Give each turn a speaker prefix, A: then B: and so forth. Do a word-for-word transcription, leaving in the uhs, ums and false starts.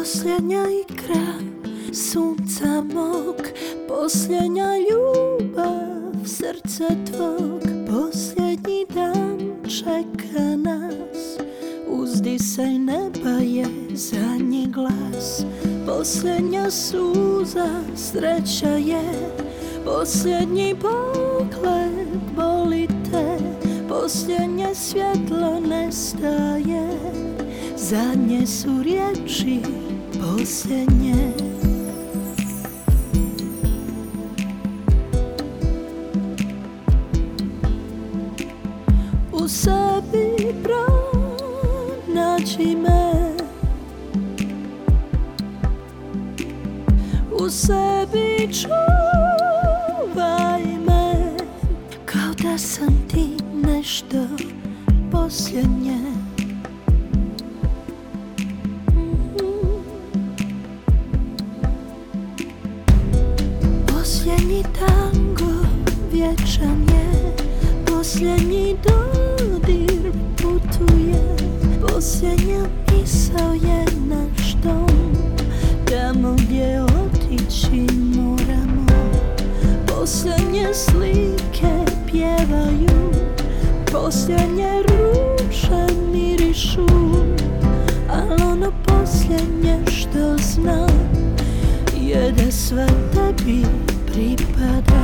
A: Posljednja igra sunca mog, posljednja ljubav srca tvog. Posljednji dan čeka nas, uzdisaj neba je zadnji glas. Posljednja suza sreća je, posljednji pogled boli te. Posljednje svjetlo nestaje, zadnje su riječi posljednje. U sebi pronađi me, u sebi čuvaj me, kao da sam ti nešto posljednje. Posljednji tango vječan je, posljednji dodir putuje. Posljednja misao je naš dom, tamo gdje otići moramo. Posljednje slike pjevaju, posljednje ruže mirišu, al ono posljednje što znam je da sve tebi pripada.